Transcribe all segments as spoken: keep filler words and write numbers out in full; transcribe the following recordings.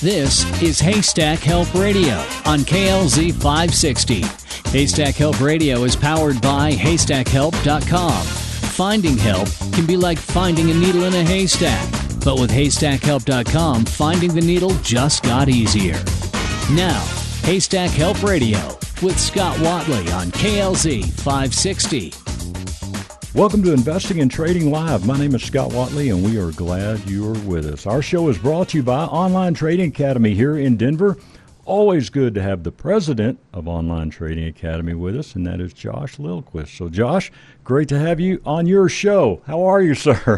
This is Haystack Help Radio on K L Z five sixty. Haystack Help Radio is powered by haystack help dot com. Finding help can be like finding a needle in a haystack, but with haystack help dot com, finding the needle just got easier. Now, Haystack Help Radio with Scott Watley on K L Z five sixty. Welcome to Investing and Trading Live. My name is Scott Watley, and we are glad you are with us. Our show is brought to you by Online Trading Academy here in Denver. Always good to have the president of Online Trading Academy with us, and that is Josh Lilquist. So, Josh, great to have you on your show. How are you, sir?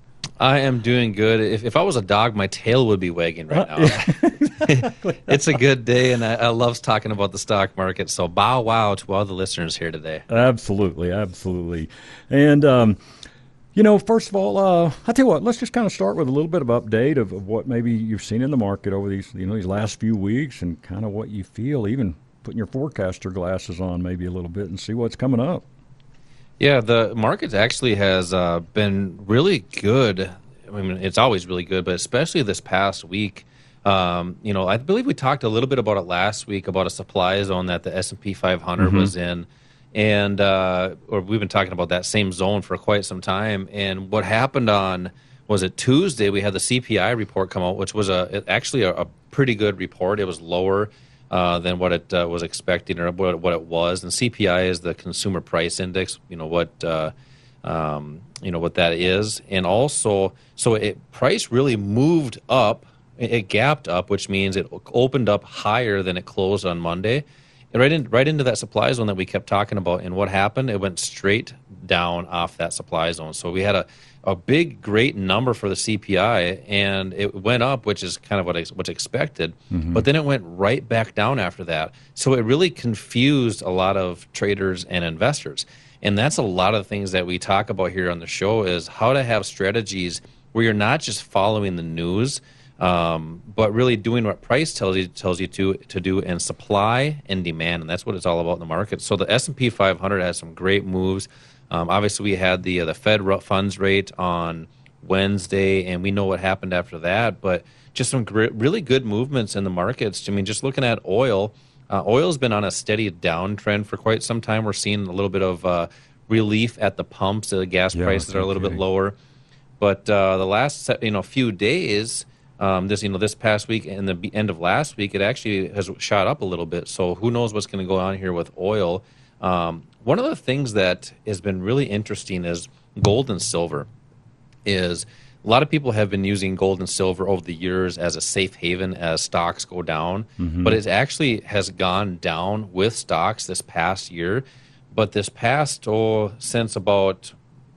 I am doing good. If, if I was a dog, my tail would be wagging right now. It's a good day, and I, I love talking about the stock market. So bow wow to all the listeners here today. Absolutely, absolutely. And, um, you know, first of all, uh, I'll tell you what, let's just kind of start with a little bit of update of, of what maybe you've seen in the market over these, you know, these last few weeks and kind of what you feel, even putting your forecaster glasses on maybe a little bit and see what's coming up. Yeah, the market actually has uh, been really good. I mean, it's always really good, but especially this past week. Um, you know, I believe we talked a little bit about it last week about a supply zone that the S and P five hundred mm-hmm. was in. And uh, or we've been talking about that same zone for quite some time. And what happened on, was it Tuesday, we had the C P I report come out, which was a actually a, a pretty good report. It was lower uh, than what it uh, was expecting or what, what it was. And C P I is the Consumer Price Index, you know, what uh, um, you know what that is. And also, so it price really moved up. It gapped up, which means it opened up higher than it closed on Monday. And right, in, right into that supply zone that we kept talking about. And what happened? It went straight down off that supply zone. So we had a, a big, great number for the C P I, and it went up, which is kind of what what's expected. Mm-hmm. But then it went right back down after that. So it really confused a lot of traders and investors. And that's a lot of the things that we talk about here on the show is how to have strategies where you're not just following the news, Um, but really doing what price tells you tells you to to do, and supply and demand, and that's what it's all about in the market. So the S and P five hundred has some great moves. Um, obviously, we had the uh, the Fed funds rate on Wednesday, and we know what happened after that. But just some gr- really good movements in the markets. I mean, just looking at oil, uh, oil's been on a steady downtrend for quite some time. We're seeing a little bit of uh, relief at the pumps. The gas yeah, prices are a little okay. bit lower, but uh, the last you know few days. Um, this, you know, this past week and the end of last week, it actually has shot up a little bit. So who knows what's going to go on here with oil? Um, one of the things that has been really interesting is gold and silver. Is a lot of people have been using gold and silver over the years as a safe haven as stocks go down, mm-hmm. but it actually has gone down with stocks this past year. But this past, oh, since about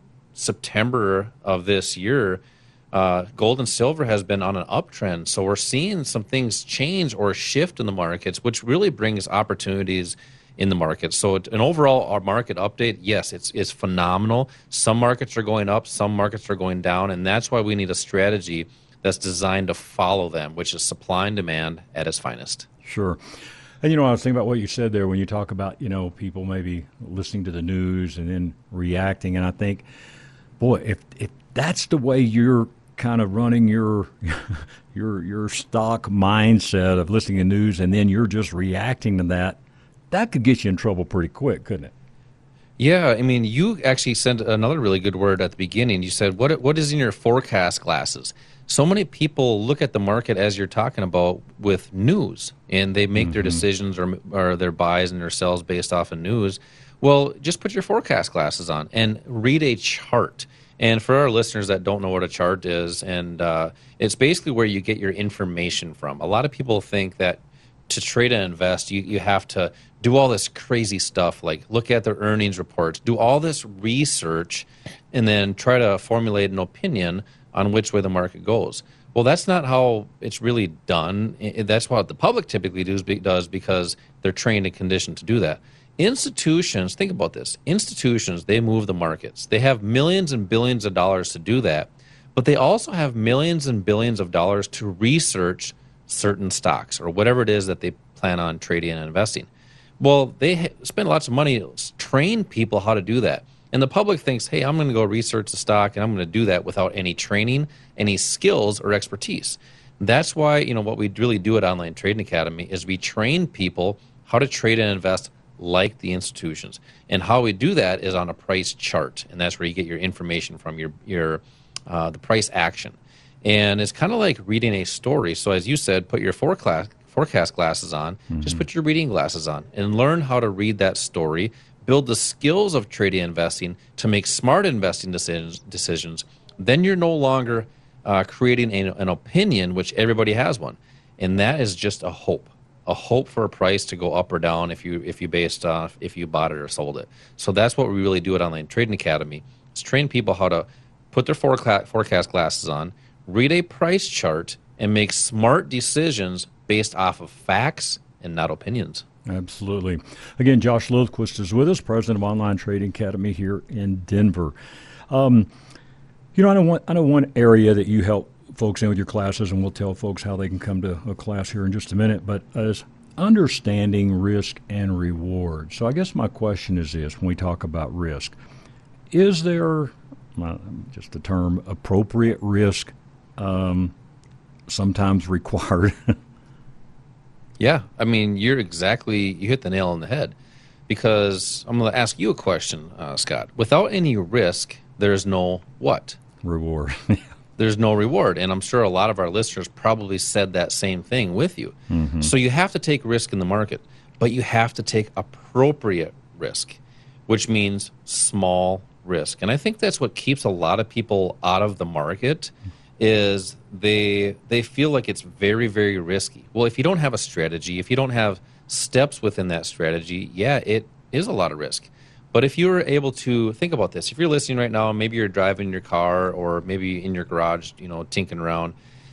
September of this year, Uh, gold and silver has been on an uptrend, so we're seeing some things change or shift in the markets, which really brings opportunities in the market. So an overall our market update, yes, it's it's phenomenal. Some markets are going up, some markets are going down, and that's why we need a strategy that's designed to follow them, which is supply and demand at its finest. Sure. And, you know, I was thinking about what you said there when you talk about, you know, people maybe listening to the news and then reacting, and I think, boy, if if that's the way you're kind of running your your your stock mindset of listening to news and then you're just reacting to that, that could get you in trouble pretty quick, couldn't it? Yeah, I mean, you actually said another really good word at the beginning. You said, what what is in your forecast glasses? So many people look at the market, as you're talking about, with news, and they make mm-hmm. their decisions or, or their buys and their sells based off of news. Well, just put your forecast glasses on and read a chart. And for our listeners that don't know what a chart is, and uh, it's basically where you get your information from. A lot of people think that to trade and invest, you, you have to do all this crazy stuff, like look at their earnings reports, do all this research, and then try to formulate an opinion on which way the market goes. Well, that's not how it's really done. That's what the public typically does because they're trained and conditioned to do that. Institutions, think about this. Institutions, they move the markets. They have millions and billions of dollars to do that, but they also have millions and billions of dollars to research certain stocks or whatever it is that they plan on trading and investing. Well, they ha- spend lots of money to train people how to do that. And the public thinks, hey, I'm going to go research the stock and I'm going to do that without any training, any skills or expertise. That's why, you know, what we really do at Online Trading Academy is we train people how to trade and invest like the institutions. And how we do that is on a price chart, and that's where you get your information from, your your uh, the price action. And it's kind of like reading a story. So as you said, put your forecast forecast glasses on, mm-hmm. just put your reading glasses on and learn how to read that story, build the skills of trading and investing to make smart investing decisions. decisions. Then you're no longer uh, creating a, an opinion, which everybody has one. And that is just a hope, a hope for a price to go up or down if you if you based off if you bought it or sold it. So that's what we really do at Online Trading Academy, is train people how to put their forecast, forecast glasses on, read a price chart, and make smart decisions based off of facts and not opinions. Absolutely. Again, Josh Lilquist is with us, president of Online Trading Academy here in Denver. Um, you know, I know one, I know one area that you help folks in with your classes, and we'll tell folks how they can come to a class here in just a minute, but is understanding risk and reward. So I guess my question is this, when we talk about risk, is there, uh, just the term, appropriate risk um, sometimes required? Yeah, I mean, you're exactly, you hit the nail on the head, because I'm going to ask you a question, uh, Scott. Without any risk, there's no what? Reward. There's no reward, and I'm sure a lot of our listeners probably said that same thing with you. Mm-hmm. So you have to take risk in the market, but you have to take appropriate risk, which means small risk. And I think that's what keeps a lot of people out of the market, is they they feel like it's very, very risky. Well, if you don't have a strategy, if you don't have steps within that strategy, yeah, it is a lot of risk. But if you're able to think about this, if you're listening right now, maybe you're driving your car or maybe in your garage, you know, tinkering around.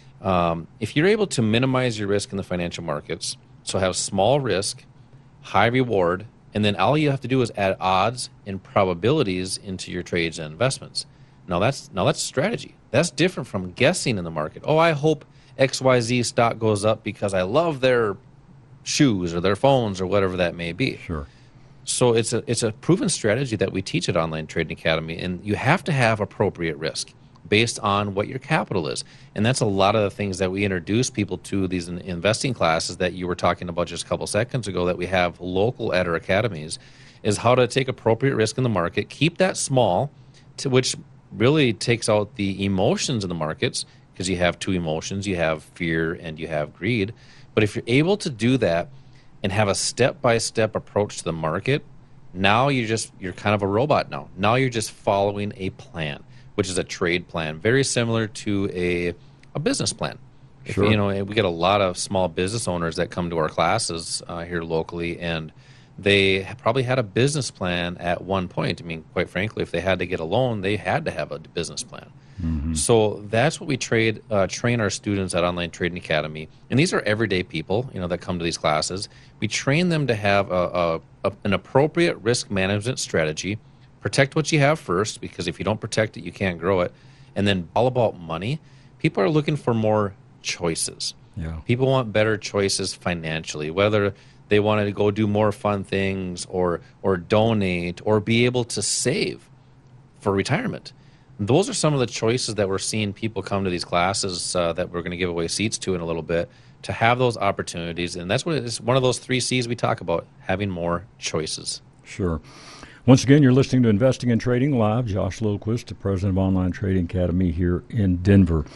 Um, if you're able to minimize your risk in the financial markets, so have small risk, high reward, and then all you have to do is add odds and probabilities into your trades and investments. Now that's now that's strategy. That's different from guessing in the market. Oh, I hope X Y Z stock goes up because I love their shoes or their phones or whatever that may be. Sure. So it's a it's a proven strategy that we teach at Online Trading Academy, and you have to have appropriate risk based on what your capital is. And that's a lot of the things that we introduce people to, these investing classes that you were talking about just a couple seconds ago that we have local at our academies, is how to take appropriate risk in the market, keep that small, to which really takes out the emotions in the markets, because you have two emotions, you have fear and you have greed. But if you're able to do that and have a step-by-step approach to the market, now you're just you're kind of a robot now. Now you're just following a plan, which is a trade plan, very similar to a a business plan. Sure. If, you know, we get a lot of small business owners that come to our classes uh, here locally, and they probably had a business plan at one point. I mean, quite frankly, if they had to get a loan, they had to have a business plan. Mm-hmm. So that's what we trade uh, train our students at Online Trading Academy. And these are everyday people, you know, that come to these classes. We train them to have a, a, a, an appropriate risk management strategy. Protect what you have first, because if you don't protect it, you can't grow it. And then all about money. People are looking for more choices. Yeah. People want better choices financially, whether they want to go do more fun things or or donate or be able to save for retirement. Those are some of the choices that we're seeing people come to these classes uh, that we're going to give away seats to in a little bit, to have those opportunities. And that's what it is, one of those three C's we talk about, having more choices. Sure. Once again, you're listening to Investing and Trading Live. Josh Lilquist, the president of Online Trading Academy here in Denver.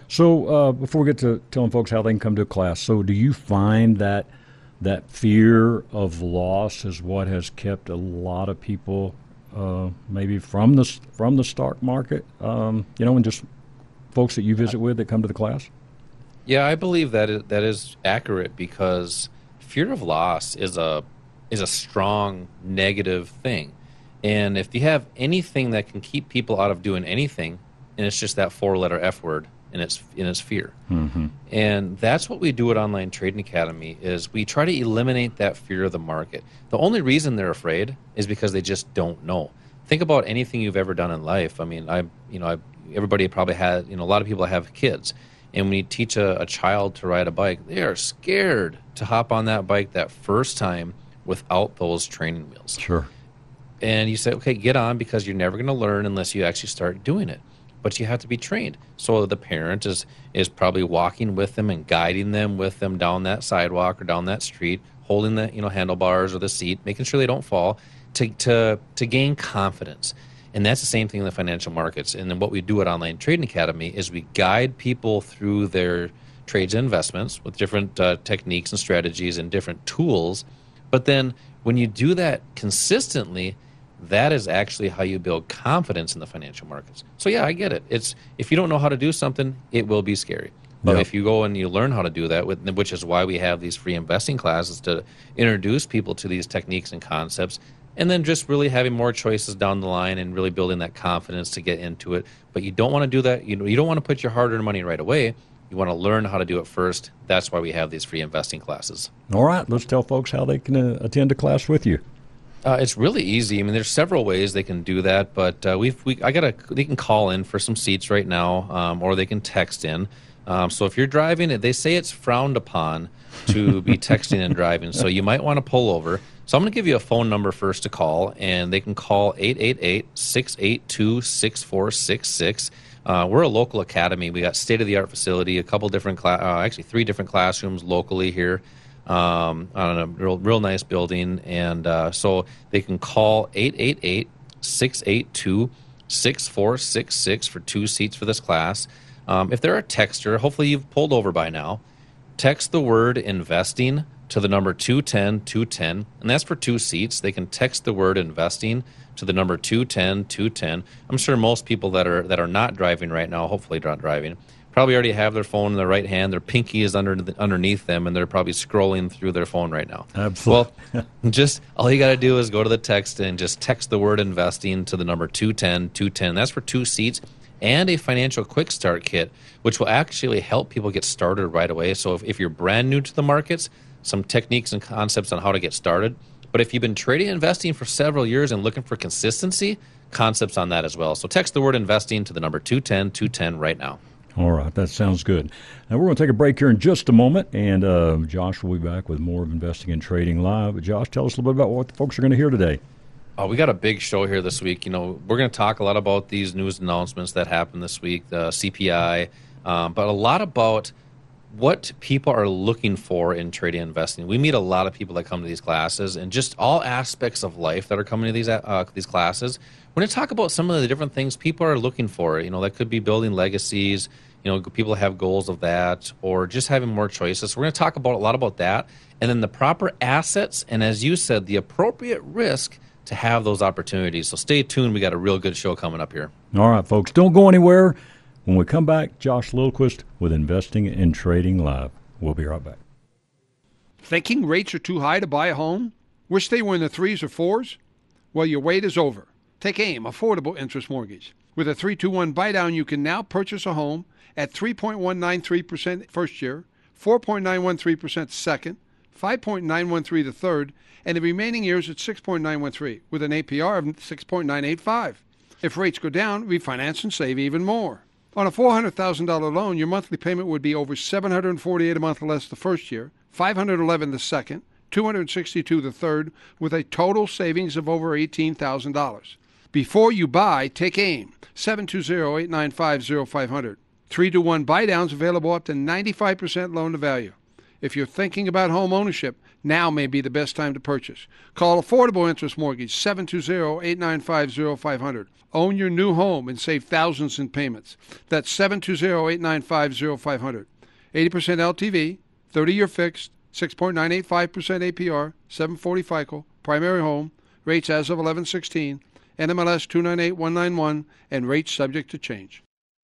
So uh, before we get to telling folks how they can come to a class, so do you find that that fear of loss is what has kept a lot of people uh, maybe from the from the stock market, um, you know, and just folks that you visit with that come to the class? Yeah, I believe that is, that is accurate, because fear of loss is a is a strong negative thing. And if you have anything that can keep people out of doing anything, and it's just that four-letter F word, and it's and it's fear. Mm-hmm. And that's what we do at Online Trading Academy, is we try to eliminate that fear of the market. The only reason they're afraid is because they just don't know. Think about anything you've ever done in life. I mean, I you know, I, everybody probably had, you know, a lot of people have kids. And when you teach a, a child to ride a bike, they are scared to hop on that bike that first time without those training wheels. Sure. And you say, okay, get on, because you're never going to learn unless you actually start doing it. but you have to be trained. So the parent is is probably walking with them and guiding them with them down that sidewalk or down that street, holding the you know handlebars or the seat, making sure they don't fall, to to to gain confidence. And that's the same thing in the financial markets. And then what we do at Online Trading Academy is we guide people through their trades and investments with different uh, techniques and strategies and different tools. But then when you do that consistently, that is actually how you build confidence in the financial markets. So yeah, I get it. It's if you don't know how to do something, it will be scary. But yep. if you go and you learn how to do that, which is why we have these free investing classes to introduce people to these techniques and concepts, and then just really having more choices down the line and really building that confidence to get into it. But you don't want to do that. You know, you don't want to put your hard-earned money right away. You want to learn how to do it first. That's why we have these free investing classes. All right, let's tell folks how they can uh, attend a class with you. Uh, it's really easy. I mean, there's several ways they can do that, but uh, we've we I got a they can call in for some seats right now, um, or they can text in. Um, so if you're driving, they say it's frowned upon to be texting and driving, so you might want to pull over. So I'm going to give you a phone number first to call, and they can call eight eight eight, six eight two, six four six six. Uh, we're a local academy. We got state-of-the-art facility, a couple different, cla- uh, actually three different classrooms locally here um, on a real, real nice building. And uh, so they can call eight eight eight, six eight two, six four six six for two seats for this class. Um, if they're a texter, hopefully you've pulled over by now, text the word investing to the number two ten two ten, and that's for two seats. They can text the word investing to the number two ten two ten. I'm sure most people that are that are not driving right now, hopefully not driving, probably already have their phone in their right hand. Their pinky is under the, underneath them, and they're probably scrolling through their phone right now. Absolutely. Well, just all you got to do is go to the text and just text the word investing to the number two ten two ten. That's for two seats and a financial quick start kit, which will actually help people get started right away. So if, if you're brand new to the markets, some techniques and concepts on how to get started. But if you've been trading and investing for several years and looking for consistency, concepts on that as well. So text the word investing to the number two ten two ten right now. All right, that sounds good. Now we're going to take a break here in just a moment, and uh, Josh will be back with more of Investing and Trading Live. But Josh, tell us a little bit about what the folks are going to hear today. Oh, we got a big show here this week. You know, we're going to talk a lot about these news announcements that happened this week, the C P I, um, but a lot about what people are looking for in trading and investing. We meet a lot of people that come to these classes, and just all aspects of life that are coming to these uh, these classes. We're going to talk about some of the different things people are looking for. You know, that could be building legacies. You know, people have goals of that, or just having more choices. We're going to talk about a lot about that, and then the proper assets, and as you said, the appropriate risk to have those opportunities. So stay tuned. We got a real good show coming up here. All right, folks, don't go anywhere. When we come back, Josh Lillquist with Investing and Trading Live. We'll be right back. Thinking rates are too high to buy a home? Wish they were in the threes or fours? Well, your wait is over. Take AIM, Affordable Interest Mortgage. With a three two one buy-down, you can now purchase a home at three point one nine three percent first year, four point nine one three percent second, five point nine one three the third, and the remaining years at six point nine one three with an A P R of six point nine eight five. If rates go down, refinance and save even more. On a four hundred thousand dollars loan, your monthly payment would be over seven hundred forty-eight dollars a month less the first year, five hundred eleven dollars the second, two hundred sixty-two dollars the third, with a total savings of over eighteen thousand dollars. Before you buy, take AIM, seven two zero, eight nine five, zero five zero zero. three to one buy-downs available up to ninety-five percent loan to value. If you're thinking about home ownership, now may be the best time to purchase. Call Affordable Interest Mortgage, seven two zero, eight nine five, zero five zero zero. Own your new home and save thousands in payments. That's seven two zero, eight nine five, zero five zero zero. eighty percent L T V, thirty-year fixed, six point nine eight five percent A P R, seven forty FICO, primary home, rates as of eleven sixteen, N M L S two nine eight one nine one, and rates subject to change.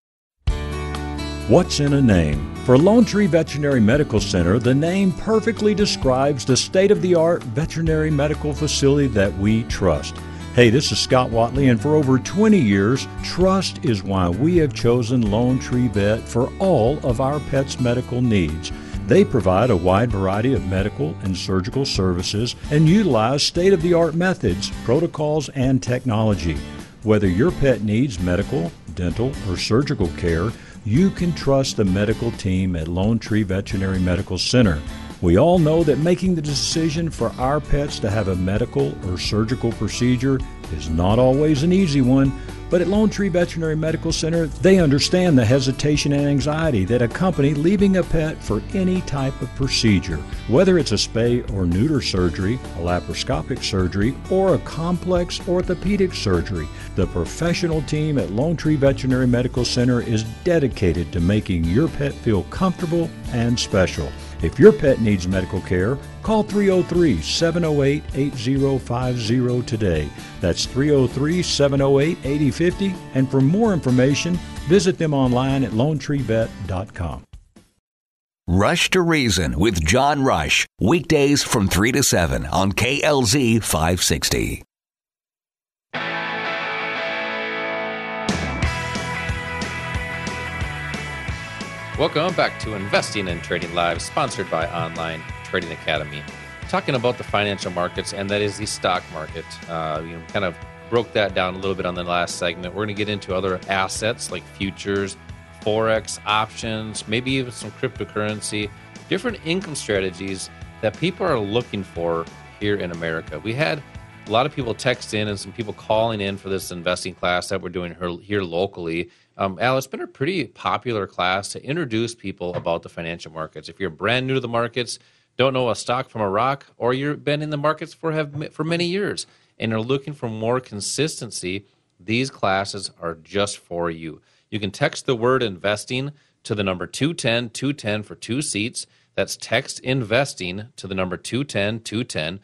What's in a name? For Lone Tree Veterinary Medical Center, the name perfectly describes the state-of-the-art veterinary medical facility that we trust. Hey, this is Scott Watley, and for over twenty years, trust is why we have chosen Lone Tree Vet for all of our pets' medical needs. They provide a wide variety of medical and surgical services and utilize state-of-the-art methods, protocols, and technology. Whether your pet needs medical, dental, or surgical care, you can trust the medical team at Lone Tree Veterinary Medical Center. We all know that making the decision for our pets to have a medical or surgical procedure is not always an easy one, but at Lone Tree Veterinary Medical Center, they understand the hesitation and anxiety that accompany leaving a pet for any type of procedure. Whether it's a spay or neuter surgery, a laparoscopic surgery, or a complex orthopedic surgery, the professional team at Lone Tree Veterinary Medical Center is dedicated to making your pet feel comfortable and special. If your pet needs medical care, call three oh three, seven oh eight, eight oh five oh today. That's three oh three, seven oh eight, eight oh five oh. And for more information, visit them online at lone tree vet dot com. Rush to Reason with John Rush. Weekdays from three to seven on K L Z five sixty. Welcome back to Investing and Trading Live, sponsored by Online Trading Academy. Talking about the financial markets, and that is the stock market. Uh, you know, kind of broke that down a little bit on the last segment. We're going to get into other assets like futures, Forex, options, maybe even some cryptocurrency, different income strategies that people are looking for here in America. We had a lot of people text in and some people calling in for this investing class that we're doing here, here locally. Um, Al, it's been a pretty popular class to introduce people about the financial markets. If you're brand new to the markets, don't know a stock from a rock, or you've been in the markets for have for many years and are looking for more consistency, these classes are just for you. You can text the word investing to the number two ten, two ten for two seats. That's text investing to the number two ten, two ten.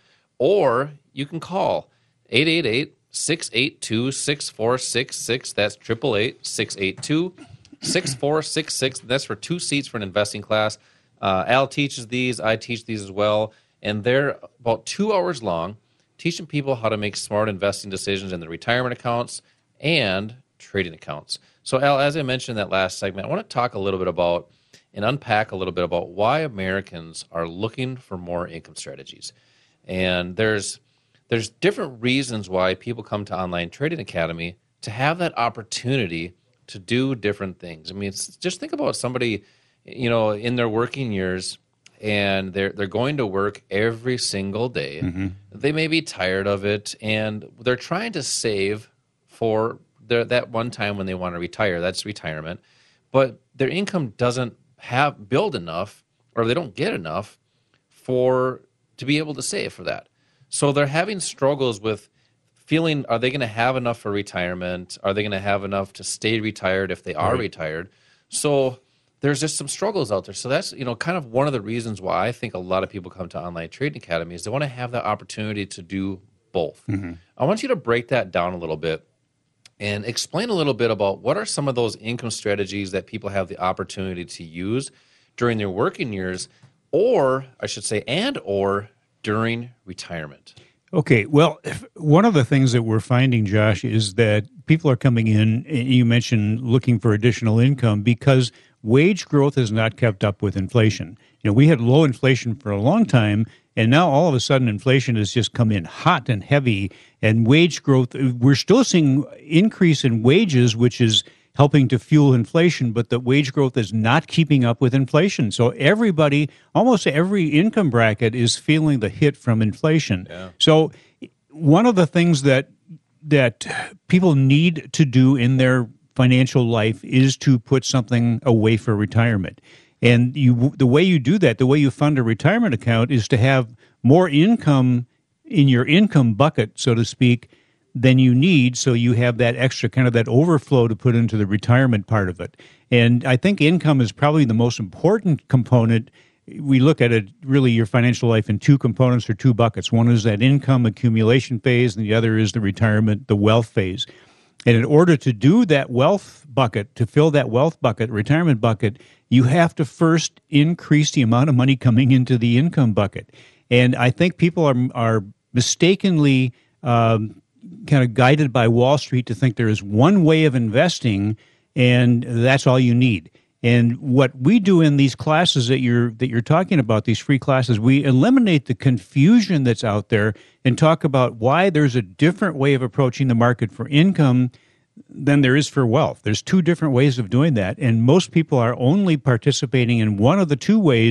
Or you can call eight eight eight, six eight two, six four six six. That's eight eight eight, six eight two, six four six six. That's for two seats for an investing class. Uh, Al teaches these. I teach these as well. And they're about two hours long, teaching people how to make smart investing decisions in their retirement accounts and trading accounts. So, Al, as I mentioned in that last segment, I want to talk a little bit about and unpack a little bit about why Americans are looking for more income strategies. And there's there's different reasons why people come to Online Trading Academy to have that opportunity to do different things. I mean, it's, just think about somebody, you know, in their working years, and they're they're going to work every single day. Mm-hmm. They may be tired of it, and they're trying to save for their, that one time when they want to retire. That's retirement. But their income doesn't have build enough, or they don't get enough for to be able to save for that. So they're having struggles with feeling, are they going to have enough for retirement? Are they going to have enough to stay retired if they are right. retired? So there's just some struggles out there. So that's, you know, kind of one of the reasons why I think a lot of people come to Online Trading Academy is they want to have that opportunity to do both. Mm-hmm. I want you to break that down a little bit and explain a little bit about what are some of those income strategies that people have the opportunity to use during their working years, or I should say, and or during retirement. Okay, well, one of the things that we're finding, Josh, is that people are coming in, you mentioned looking for additional income because wage growth has not kept up with inflation. You know, we had low inflation for a long time, and now all of a sudden inflation has just come in hot and heavy, and wage growth, we're still seeing increase in wages, which is helping to fuel inflation, but the wage growth is not keeping up with inflation. So everybody, almost every income bracket is feeling the hit from inflation. Yeah. So one of the things that that people need to do in their financial life is to put something away for retirement. And you, the way you do that, the way you fund a retirement account is to have more income in your income bucket, so to speak, than you need, so you have that extra kind of that overflow to put into the retirement part of it. And I think income is probably the most important component. We look at it, really, your financial life in two components or two buckets. One is that income accumulation phase, and the other is the retirement, the wealth phase. And in order to do that wealth bucket, to fill that wealth bucket, retirement bucket, you have to first increase the amount of money coming into the income bucket. And I think people are are mistakenly um, kind of guided by Wall Street to think there is one way of investing, and that's all you need. And what we do in these classes that you're that you're talking about, these free classes, we eliminate the confusion that's out there and talk about why there's a different way of approaching the market for income than there is for wealth. There's two different ways of doing that, and most people are only participating in one of the two ways,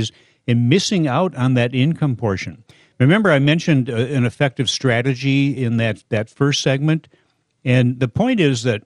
and missing out on that income portion. Remember, I mentioned uh, an effective strategy in that, that first segment, and the point is that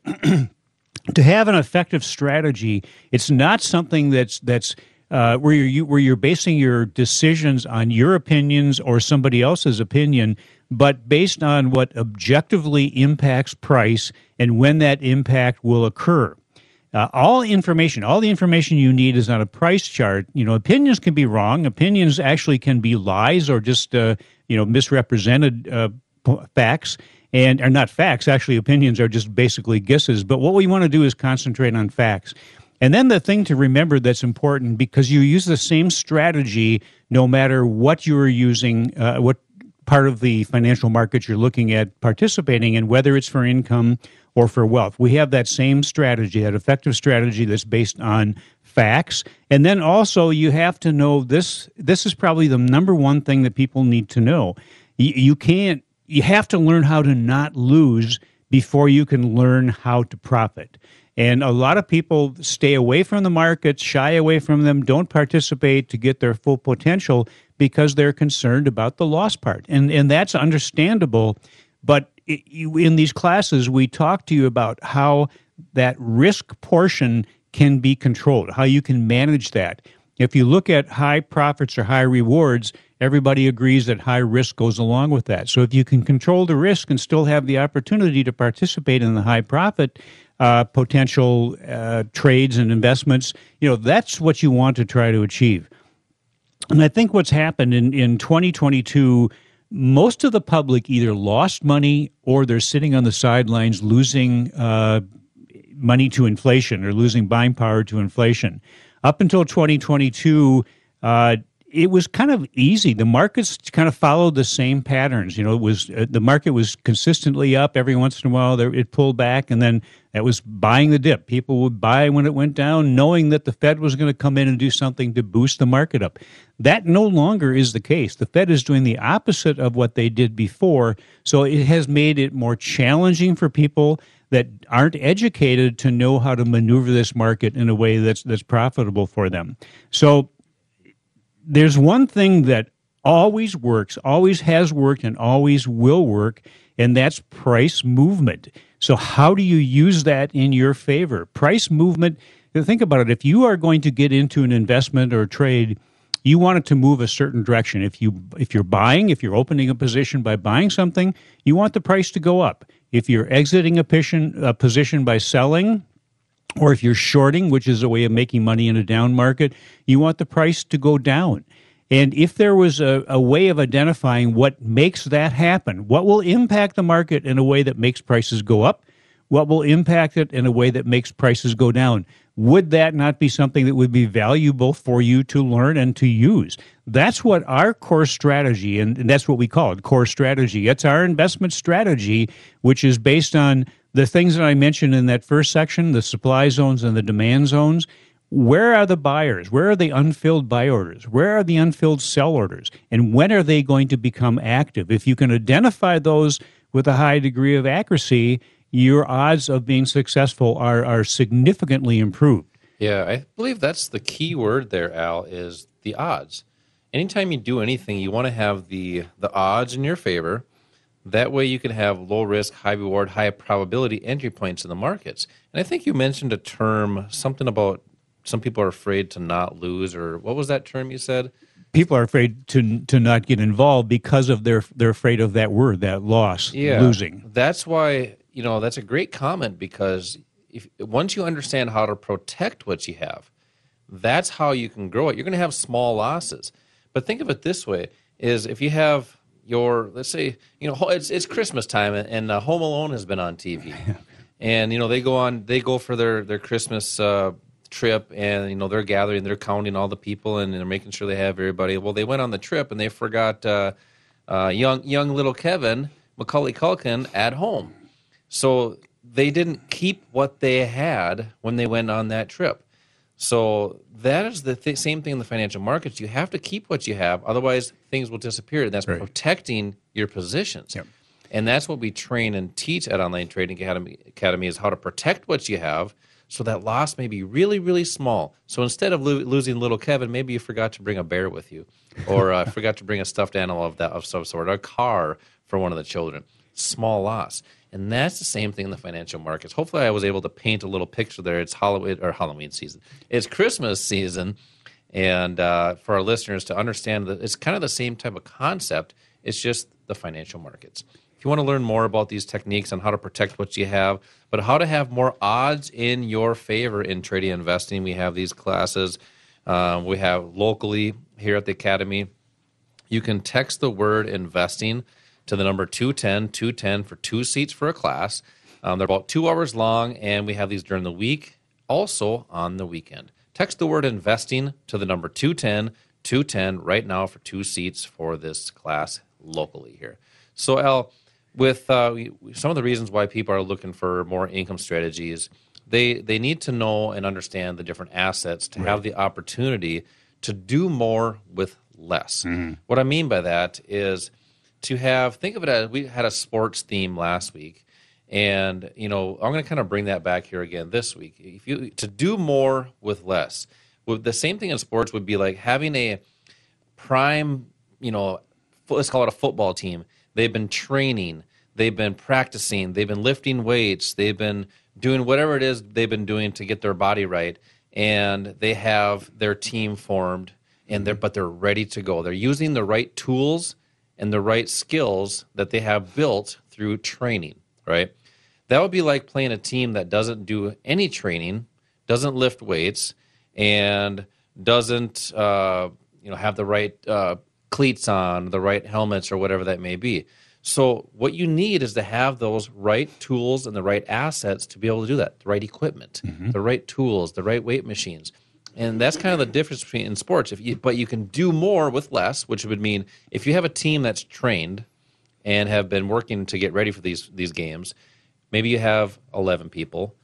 to have an effective strategy, it's not something that's that's uh, where you're where you're basing your decisions on your opinions or somebody else's opinion, but based on what objectively impacts price and when that impact will occur. Uh, all information, all the information you need is on a price chart. You know, opinions can be wrong. Opinions actually can be lies or just, uh, you know, misrepresented uh, facts, and are not facts. Actually, opinions are just basically guesses. But what we want to do is concentrate on facts. And then the thing to remember that's important, because you use the same strategy no matter what you're using, uh, what part of the financial market you're looking at participating in, whether it's for income or for wealth. We have that same strategy, that effective strategy that's based on facts. And then also you have to know this, this is probably the number one thing that people need to know. You, you can't, you have to learn how to not lose before you can learn how to profit. And a lot of people stay away from the markets, shy away from them, don't participate to get their full potential because they're concerned about the loss part. And and that's understandable. But it, you, in these classes, we talk to you about how that risk portion can be controlled, how you can manage that. If you look at high profits or high rewards, everybody agrees that high risk goes along with that. So if you can control the risk and still have the opportunity to participate in the high profit uh, potential uh, trades and investments, you know, that's what you want to try to achieve. And I think what's happened in, in twenty twenty-two, most of the public either lost money or they're sitting on the sidelines losing uh, money to inflation or losing buying power to inflation. Up until twenty twenty-two, uh, it was kind of easy. The markets kind of followed the same patterns. You know, it was uh, the market was consistently up. Every once in a while, there, it pulled back, and then that was buying the dip. People would buy when it went down, knowing that the Fed was going to come in and do something to boost the market up. That no longer is the case. The Fed is doing the opposite of what they did before, so it has made it more challenging for people that aren't educated to know how to maneuver this market in a way that's that's profitable for them. So there's one thing that always works, always has worked, and always will work, and that's price movement. So how do you use that in your favor? Price movement, think about it. If you are going to get into an investment or a trade, you want it to move a certain direction. If you if you're buying, if you're opening a position by buying something, you want the price to go up. If you're exiting a position, a position by selling, or if you're shorting, which is a way of making money in a down market, you want the price to go down. And if there was a, a way of identifying what makes that happen, what will impact the market in a way that makes prices go up, what will impact it in a way that makes prices go down, would that not be something that would be valuable for you to learn and to use? That's what our core strategy, and, and that's what we call it, core strategy. It's our investment strategy, which is based on the things that I mentioned in that first section, the supply zones and the demand zones. Where are the buyers? Where are the unfilled buy orders? Where are the unfilled sell orders? And when are they going to become active? If you can identify those with a high degree of accuracy, your odds of being successful are, are significantly improved. Yeah, I believe that's the key word there, Al, is the odds. Anytime you do anything, you want to have the, the odds in your favor. That way you can have low risk, high reward, high probability entry points in the markets. And I think you mentioned a term, something about some people are afraid to not lose, or what was that term you said? People are afraid to to not get involved because of their they're afraid of that word, that loss, yeah, losing. That's why, you know, that's a great comment, because if once you understand how to protect what you have, that's how you can grow it. You're going to have small losses. But think of it this way, is if you have your, let's say, you know, it's it's Christmas time, and uh, Home Alone has been on T V. And, you know, they go on, they go for their, their Christmas uh, trip, and, you know, they're gathering, they're counting all the people, and they're making sure they have everybody. Well, they went on the trip, and they forgot uh, uh, young young little Kevin, Macaulay Culkin, at home. So they didn't keep what they had when they went on that trip. So that is the th- same thing in the financial markets. You have to keep what you have, otherwise things will disappear. And that's right. Protecting your positions. Yep. And that's what we train and teach at Online Trading Academy, Academy is how to protect what you have So that loss may be really, really small. So instead of lo- losing little Kevin, maybe you forgot to bring a bear with you, or uh, forgot to bring a stuffed animal of that of some sort, or a car for one of the children. Small loss. And that's the same thing in the financial markets. Hopefully I was able to paint a little picture there. It's Halloween, or Halloween season. It's Christmas season. And uh, for our listeners to understand that it's kind of the same type of concept. It's just the financial markets. If you want to learn more about these techniques on how to protect what you have, but how to have more odds in your favor in trading and investing, we have these classes. Uh, we have locally here at the Academy. You can text the word investing to the number two ten, two ten for two seats for a class. Um, they're about two hours long, and we have these during the week, also on the weekend. Text the word investing to the number two ten, two ten right now for two seats for this class locally here. So, Al, with uh, some of the reasons why people are looking for more income strategies, they, they need to know and understand the different assets to right. have the opportunity to do more with less. Mm-hmm. What I mean by that is to have, think of it as, we had a sports theme last week, and, you know, I'm going to kind of bring that back here again this week. If you to do more with less, with the same thing in sports would be like having a prime, you know, let's call it a football team. They've been training, they've been practicing, they've been lifting weights, they've been doing whatever it is they've been doing to get their body right, and they have their team formed, and they're but they're ready to go. They're using the right tools and the right skills that they have built through training, right? That would be like playing a team that doesn't do any training, doesn't lift weights, and doesn't uh, you know have the right uh, cleats on, the right helmets, or whatever that may be. So what you need is to have those right tools and the right assets to be able to do that, the right equipment, mm-hmm. the right tools, the right weight machines. And that's kind of the difference between in sports. If you, but you can do more with less, which would mean if you have a team that's trained and have been working to get ready for these these games, maybe you have eleven people,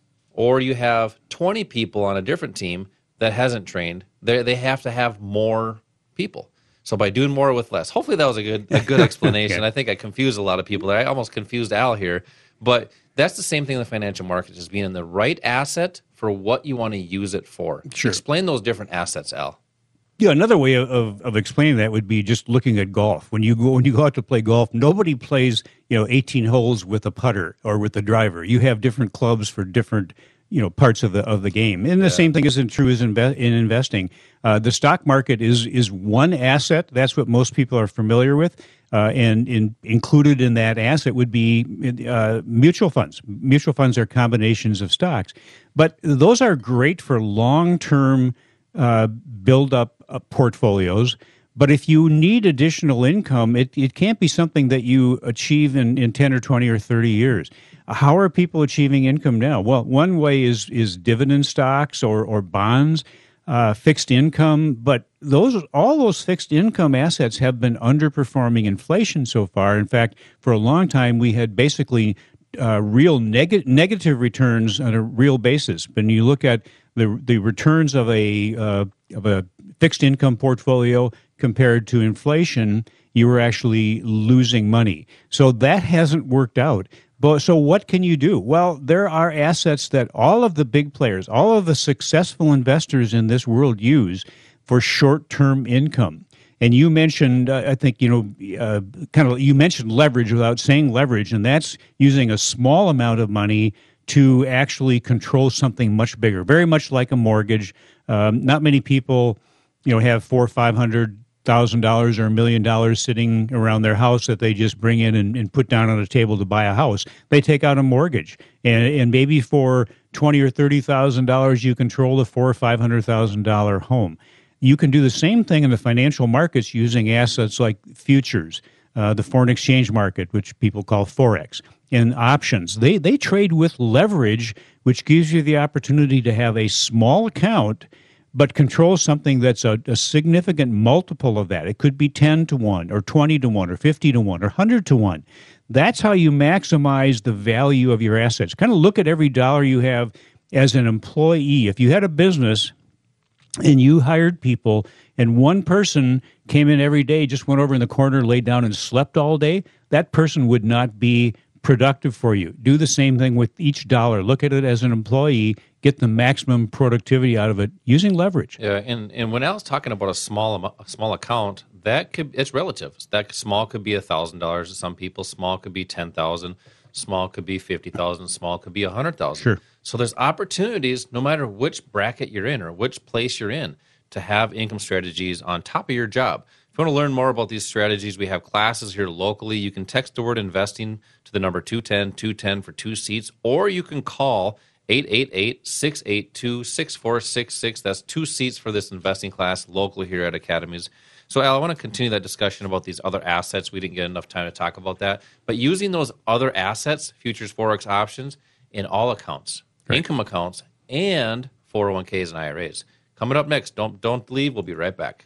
or you have twenty people on a different team that hasn't trained. They they have to have more people. So by doing more with less, hopefully that was a good a good explanation. Okay. I think I confused a lot of people there. I almost confused Al here, but that's the same thing in the financial markets, is being in the right asset for what you want to use it for. Sure. Explain those different assets, Al. Yeah, another way of, of, of explaining that would be just looking at golf. When you go when you go out to play golf, nobody plays, you know, eighteen holes with a putter or with a driver. You have different clubs for different, you know, parts of the of the game. And the yeah. same thing isn't true as in, in investing. Uh, the stock market is is one asset. That's what most people are familiar with. Uh, and in, included in that asset would be uh, mutual funds. Mutual funds are combinations of stocks. But those are great for long-term uh, build-up uh, portfolios. But if you need additional income, it, it can't be something that you achieve in, in ten or twenty or thirty years. How are people achieving income now? Well, one way is is dividend stocks or, or bonds. Uh, fixed income, but those all those fixed income assets have been underperforming inflation so far. In fact, for a long time, we had basically uh, real neg- negative returns on a real basis. When you look at the the returns of a uh, of a fixed income portfolio compared to inflation, you were actually losing money. So that hasn't worked out. But so what can you do? Well, there are assets that all of the big players, all of the successful investors in this world use for short-term income. And you mentioned, uh, I think, you know, uh, kind of, you mentioned leverage without saying leverage, and that's using a small amount of money to actually control something much bigger, very much like a mortgage. Um, not many people, you know, have four or five hundred thousand dollars or a million dollars sitting around their house that they just bring in and, and put down on a table to buy a house. They take out a mortgage, and and maybe for twenty or thirty thousand dollars, you control the four or five hundred thousand dollar home. You can do the same thing in the financial markets using assets like futures, uh, the foreign exchange market, which people call forex, and options. They they trade with leverage, which gives you the opportunity to have a small account but control something that's a, a significant multiple of that. It could be ten to one or twenty to one or fifty to one or one hundred to one. That's how you maximize the value of your assets. Kind of look at every dollar you have as an employee. If you had a business and you hired people and one person came in every day, just went over in the corner, laid down and slept all day, that person would not be productive for you. Do the same thing with each dollar. Look at it as an employee. get the maximum productivity out of it using leverage. Yeah, and, and when Al's talking about a small amo- a small account, that could it's relative. That small could be a thousand dollars to some people. Small could be ten thousand. Small could be fifty thousand. Small could be a hundred thousand. Sure. So there's opportunities, no matter which bracket you're in or which place you're in, to have income strategies on top of your job. If you want to learn more about these strategies, we have classes here locally. You can text the word investing to the number two ten, two ten for two seats, or you can call eight eight eight, six eight two, six four six six. That's two seats for this investing class locally here at Academies. So, Al, I want to continue that discussion about these other assets. We didn't get enough time to talk about that. But using those other assets, futures, forex options, in all accounts, right. Income accounts, and four oh one k's and I R As. Coming up next, don't don't leave. We'll be right back.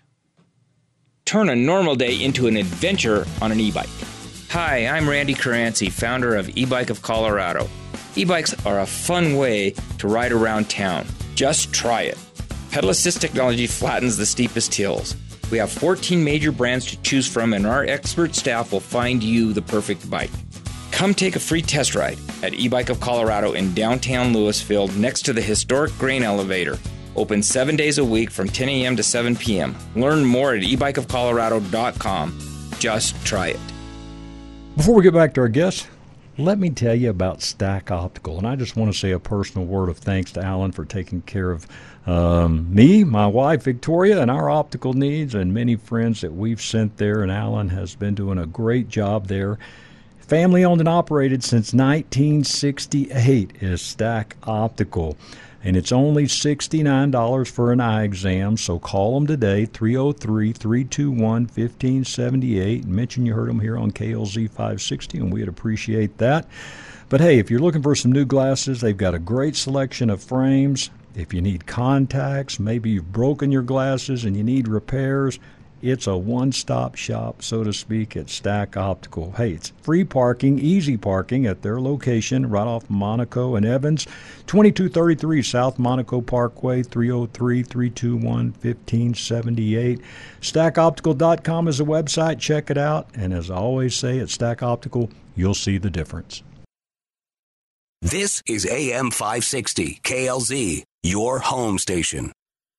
Turn a normal day into an adventure on an e-bike. Hi, I'm Randy Caranci, founder of E-Bike of Colorado. E-bikes are a fun way to ride around town. Just try it. Pedal assist technology flattens the steepest hills. We have fourteen major brands to choose from, and our expert staff will find you the perfect bike. Come take a free test ride at E-Bike of Colorado in downtown Louisville next to the historic grain elevator. Open seven days a week from ten a.m. to seven p.m. Learn more at e bike of colorado dot com. Just try it. Before we get back to our guests, let me tell you about Stack Optical. And I just want to say a personal word of thanks to Alan for taking care of um, me, my wife, Victoria, and our optical needs, and many friends that we've sent there. And Alan has been doing a great job there. Family owned and operated since nineteen sixty-eight is Stack Optical. And it's only sixty-nine dollars for an eye exam, so call them today, three oh three, three two one, one five seven eight, and mention you heard them here on K L Z five sixty, and we'd appreciate that. But hey, if you're looking for some new glasses, they've got a great selection of frames. If you need contacts, maybe you've broken your glasses and you need repairs, it's a one-stop shop, so to speak, at Stack Optical. Hey, it's free parking, easy parking at their location right off Monaco and Evans, twenty-two thirty-three South Monaco Parkway, three oh three, three two one, one five seven eight. stack optical dot com is the website. Check it out. And as I always say at Stack Optical, you'll see the difference. This is A M five sixty, K L Z, your home station.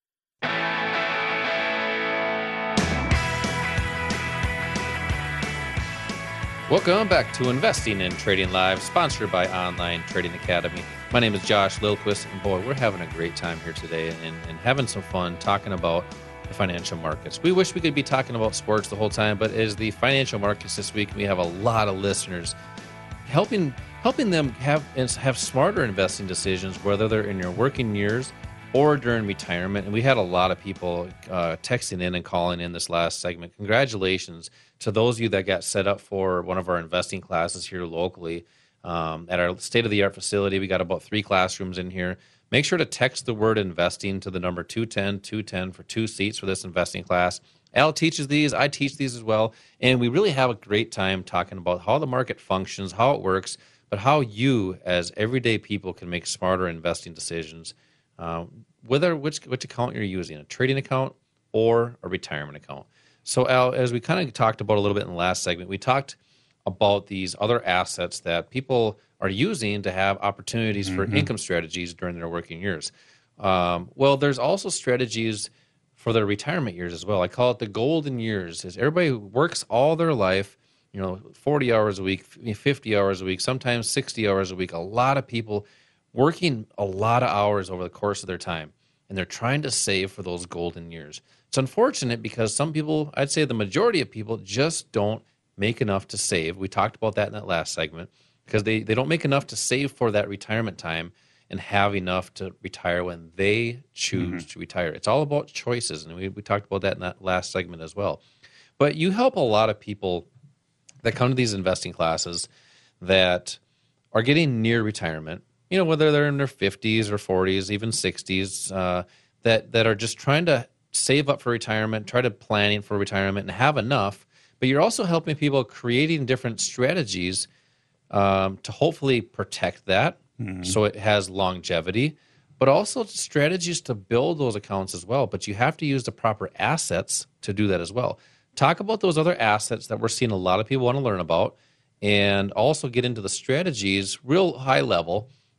Welcome back to Investing and Trading Live, sponsored by Online Trading Academy. My name is Josh Lilquist, and boy, we're having a great time here today and, and having some fun talking about the financial markets. We wish we could be talking about sports the whole time, but as the financial markets this week, we have a lot of listeners helping helping them have have smarter investing decisions, whether they're in your working years or during retirement. And we had a lot of people uh, texting in and calling in this last segment. Congratulations to those of you that got set up for one of our investing classes here locally um, at our state-of-the-art facility. We got about three classrooms in here. Make sure to text the word investing to the number two ten, two ten for two seats for this investing class. Al teaches these. I teach these as well. And we really have a great time talking about how the market functions, how it works, but how you as everyday people can make smarter investing decisions. Uh, whether which which account you're using, a trading account or a retirement account. So, Al, as we kind of talked about a little bit in the last segment, we talked about these other assets that people are using to have opportunities for mm-hmm. income strategies during their working years. Um, well, there's also strategies for their retirement years as well. I call it the golden years. Is everybody who works all their life, you know, forty hours a week, fifty hours a week, sometimes sixty hours a week. A lot of people working a lot of hours over the course of their time, and they're trying to save for those golden years. It's unfortunate because some people, I'd say the majority of people, just don't make enough to save. We talked about that in that last segment, because they, they don't make enough to save for that retirement time and have enough to retire when they choose mm-hmm. to retire. It's all about choices, and we, we talked about that in that last segment as well. But you help a lot of people that come to these investing classes that are getting near retirement, you know, whether they're in their fifties or forties, even sixties, uh, that, that are just trying to save up for retirement, try to planning for retirement and have enough. But you're also helping people creating different strategies um, to hopefully protect that mm-hmm. so it has longevity, but also strategies to build those accounts as well. But you have to use the proper assets to do that as well. Talk about those other assets that we're seeing a lot of people want to learn about, and also get into the strategies real high level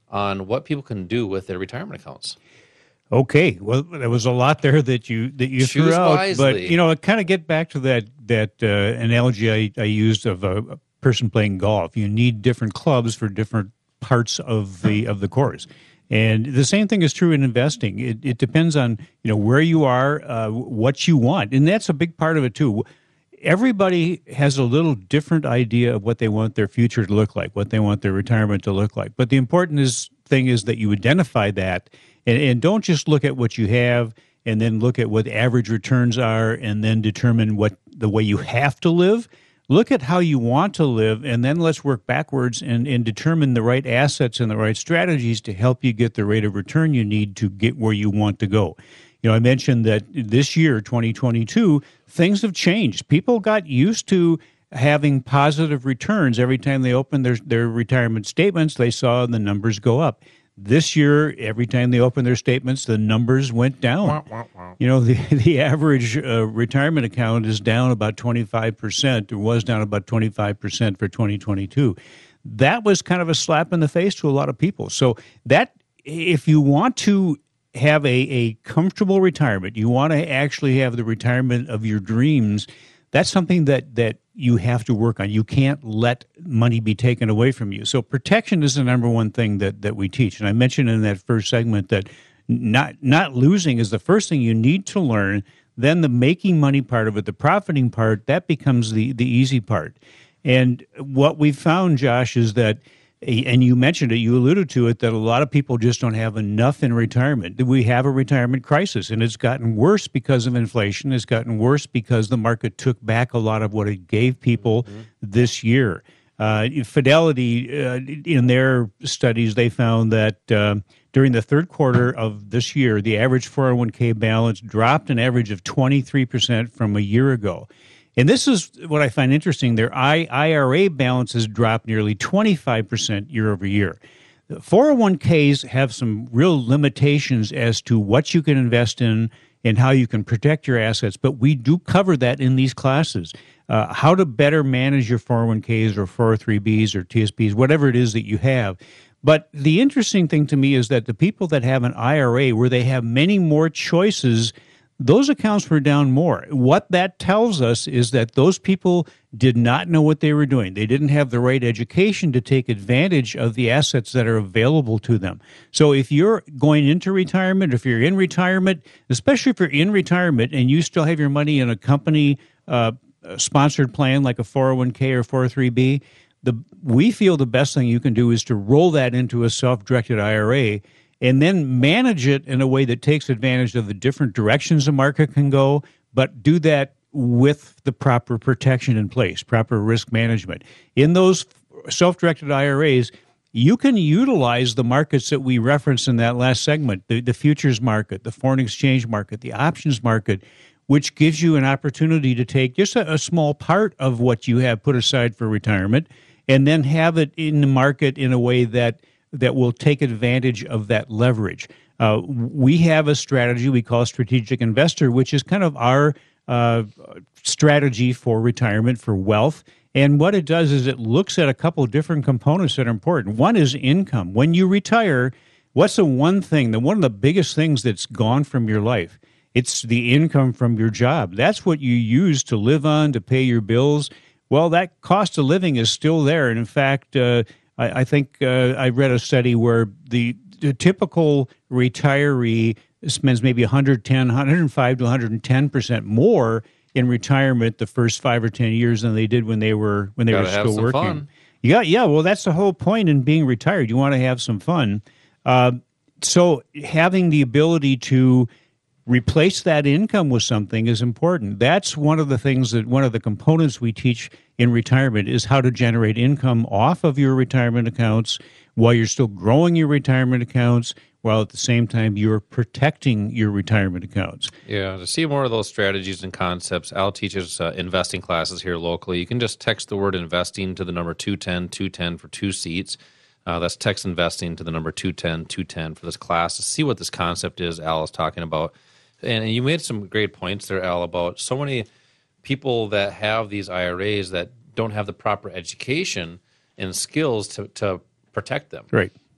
on what people can do with their retirement accounts. Okay, well, there was a lot there that you that you Choose threw out, wisely. but you know, kind of get back to that that uh, analogy I, I used of a, a person playing golf. You need different clubs for different parts of the of the course, and the same thing is true in investing. It, it depends on you know where you are, uh, what you want, and that's a big part of it too. Everybody has a little different idea of what they want their future to look like, what they want their retirement to look like. But the important is, thing is that you identify that. And, and don't just look at what you have and then look at what average returns are and then determine what the way you have to live. Look at how you want to live, and then let's work backwards and, and determine the right assets and the right strategies to help you get the rate of return you need to get where you want to go. You know, I mentioned that this year, twenty twenty-two, things have changed. People got used to having positive returns every time they opened their, their retirement statements. They saw the numbers go up. This year, every time they opened their statements, the numbers went down. Wah, wah, wah. You know, the, the average uh, retirement account is down about twenty-five percent, or was down about twenty-five percent for twenty twenty-two. That was kind of a slap in the face to a lot of people. So that, if you want to have a, a comfortable retirement, you want to actually have the retirement of your dreams, that's something that, that you have to work on. You can't let money be taken away from you. So protection is the number one thing that, that we teach. And I mentioned in that first segment that not not losing is the first thing you need to learn. Then the making money part of it, the profiting part, that becomes the, the easy part. And what we've found, Josh, is that, and you mentioned it, you alluded to it, that a lot of people just don't have enough in retirement. We have a retirement crisis, and it's gotten worse because of inflation. It's gotten worse because the market took back a lot of what it gave people mm-hmm. this year. Uh, Fidelity, uh, in their studies, they found that uh, during the third quarter of this year, the average four oh one k balance dropped an average of twenty-three percent from a year ago. And this is what I find interesting. Their I R A balances dropped nearly twenty-five percent year over year. The four oh one k's have some real limitations as to what you can invest in and how you can protect your assets, but we do cover that in these classes. Uh, how to better manage your four oh one k's or four oh three b's or T S P's, whatever it is that you have. But the interesting thing to me is that the people that have an I R A where they have many more choices, those accounts were down more. What that tells us is that those people did not know what they were doing. They didn't have the right education to take advantage of the assets that are available to them. So if you're going into retirement, if you're in retirement, especially if you're in retirement and you still have your money in a company uh, sponsored plan like a four oh one k or four oh three b, the, we feel the best thing you can do is to roll that into a self-directed I R A and then manage it in a way that takes advantage of the different directions the market can go, but do that with the proper protection in place, proper risk management. In those self-directed I R As, you can utilize the markets that we referenced in that last segment, the, the futures market, the foreign exchange market, the options market, which gives you an opportunity to take just a, a small part of what you have put aside for retirement and then have it in the market in a way that that will take advantage of that leverage. Uh, we have a strategy we call Strategic Investor, which is kind of our uh, strategy for retirement, for wealth. And what it does is it looks at a couple of different components that are important. One is income. When you retire, what's the one thing, the one of the biggest things that's gone from your life? It's the income from your job. That's what you use to live on, to pay your bills. Well, that cost of living is still there. And in fact, uh, I think uh, I read a study where the, the typical retiree spends maybe one hundred ten, one hundred five to one hundred ten percent more in retirement the first five or ten years than they did when they were when they Gotta were have still some working. Fun. Yeah, yeah. Well, that's the whole point in being retired. You want to have some fun. Uh, so having the ability to replace that income with something is important. That's one of the things that one of the components we teach in retirement is how to generate income off of your retirement accounts while you're still growing your retirement accounts, while at the same time you're protecting your retirement accounts. Yeah, to see more of those strategies and concepts, Al teaches uh, investing classes here locally. You can just text the word investing to the number two ten, two ten for two seats. Uh, that's text investing to the number two ten, two ten for this class to see what this concept is Al is talking about. And you made some great points there, Al, about so many people that have these I R As that don't have the proper education and skills to, to protect them. Right.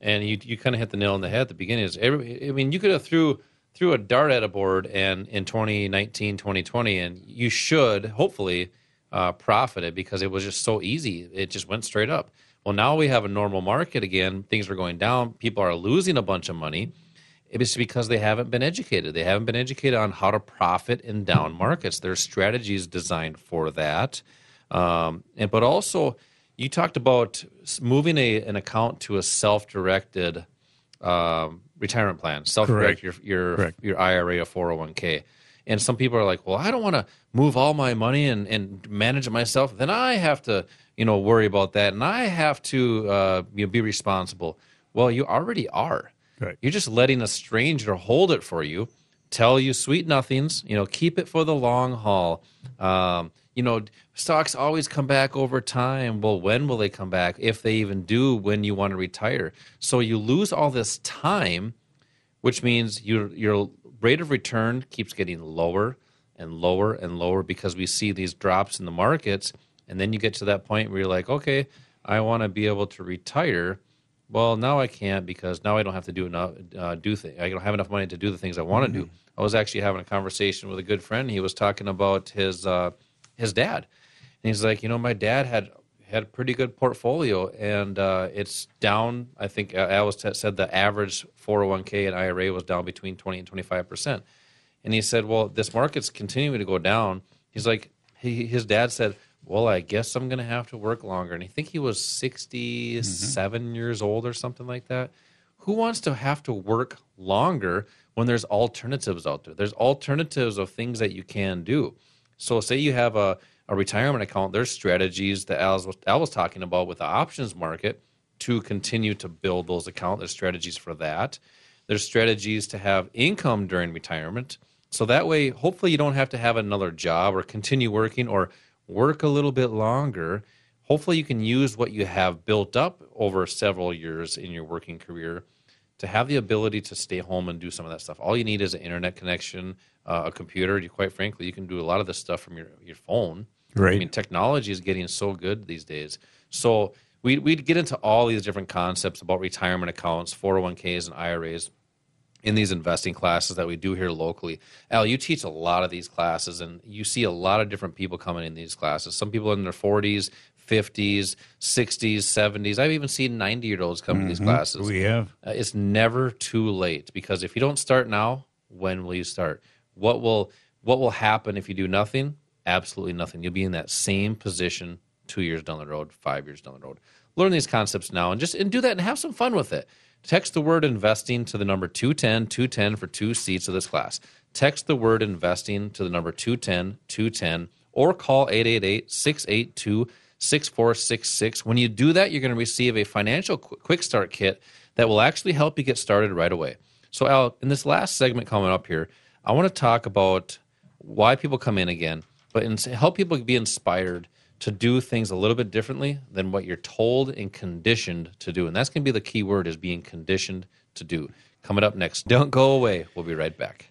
And you you kind of hit the nail on the head at the beginning. Is every, I mean, you could have threw threw a dart at a board and in twenty nineteen, twenty twenty, and you should hopefully uh, profit it because it was just so easy. It just went straight up. Well, now we have a normal market again. Things are going down. People are losing a bunch of money. It's because they haven't been educated. They haven't been educated on how to profit in down markets. There's strategies designed for that. Um, and but also, you talked about moving a, an account to a self-directed um, retirement plan, self-direct your your, Correct. your I R A or four oh one k. And some people are like, well, I don't want to move all my money and, and manage it myself. Then I have to, you know, worry about that, and I have to uh, you know, be responsible. Well, you already are. Right. You're just letting a stranger hold it for you, tell you sweet nothings, you know, keep it for the long haul. Um, you know, stocks always come back over time. Well, when will they come back? If they even do, when you want to retire. So you lose all this time, which means your your rate of return keeps getting lower and lower and lower because we see these drops in the markets. And then you get to that point where you're like, okay, I want to be able to retire. Well, now I can't because now I don't have to do enough. Uh, do things. I don't have enough money to do the things I want to mm-hmm. do. I was actually having a conversation with a good friend. He was talking about his uh, his dad, and he's like, you know, my dad had had a pretty good portfolio, and uh, it's down. I think Al was t- said the average four oh one k and I R A was down between twenty and twenty-five percent. And he said, well, this market's continuing to go down. He's like, he, his dad said, well, I guess I'm going to have to work longer. And I think he was sixty-seven mm-hmm. years old or something like that. Who wants to have to work longer when there's alternatives out there? There's alternatives of things that you can do. So say you have a, a retirement account. There's strategies that Al was, Al was talking about with the options market to continue to build those accounts. There's strategies for that. There's strategies to have income during retirement. So that way, hopefully you don't have to have another job or continue working or work a little bit longer. Hopefully you can use what you have built up over several years in your working career to have the ability to stay home and do some of that stuff. All you need is an internet connection, uh, a computer. You, quite frankly, you can do a lot of this stuff from your, your phone. Right. I mean, technology is getting so good these days. So we, we'd get into all these different concepts about retirement accounts, four oh one k's and I R As in these investing classes that we do here locally. Al, you teach a lot of these classes, and you see a lot of different people coming in these classes. Some people in their forties, fifties, sixties, seventies. I've even seen ninety-year-olds come mm-hmm. to these classes. We have. Uh, it's never too late, because if you don't start now, when will you start? What will what will happen if you do nothing? Absolutely nothing. You'll be in that same position two years down the road, five years down the road. Learn these concepts now and just and do that and have some fun with it. Text the word investing to the number two ten, two ten for two seats of this class. Text the word investing to the number two ten, two ten, or call eight eight eight, six eight two, six four six six. When you do that, you're going to receive a financial quick start kit that will actually help you get started right away. So, Al, in this last segment coming up here, I want to talk about why people come in again, but in, help people be inspired to do things a little bit differently than what you're told and conditioned to do. And that's going to be the key word, is being conditioned to do. Coming up next, don't go away. We'll be right back.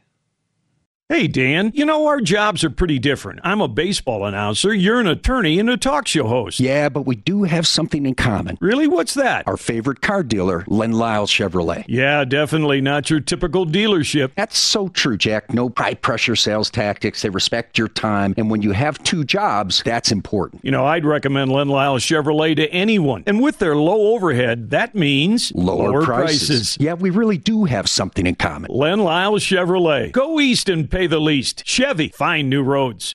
Hey, Dan, you know, our jobs are pretty different. I'm a baseball announcer. You're an attorney and a talk show host. Yeah, but we do have something in common. Really? What's that? Our favorite car dealer, Len Lyle Chevrolet. Yeah, definitely not your typical dealership. That's so true, Jack. No high-pressure sales tactics. They respect your time. And when you have two jobs, that's important. You know, I'd recommend Len Lyle Chevrolet to anyone. And with their low overhead, that means lower, lower prices. prices. Yeah, we really do have something in common. Len Lyle Chevrolet. Go east and pay the least. Chevy, find new roads.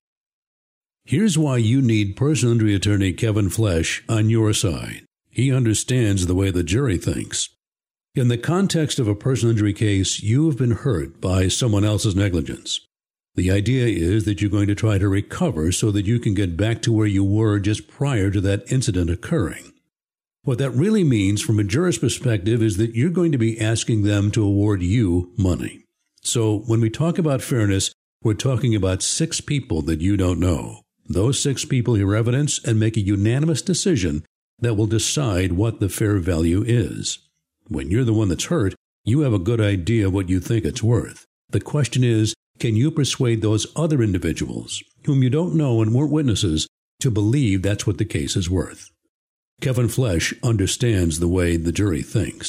Here's why you need personal injury attorney Kevin Flesh on your side. He understands the way the jury thinks. In the context of a personal injury case, you have been hurt by someone else's negligence. The idea is that you're going to try to recover so that you can get back to where you were just prior to that incident occurring. What that really means from a juror's perspective is that you're going to be asking them to award you money. So when we talk about fairness, we're talking about six people that you don't know. Those six people hear evidence and make a unanimous decision that will decide what the fair value is. When you're the one that's hurt, you have a good idea what you think it's worth. The question is, can you persuade those other individuals, whom you don't know and weren't witnesses, to believe that's what the case is worth? Kevin Flesh understands the way the jury thinks.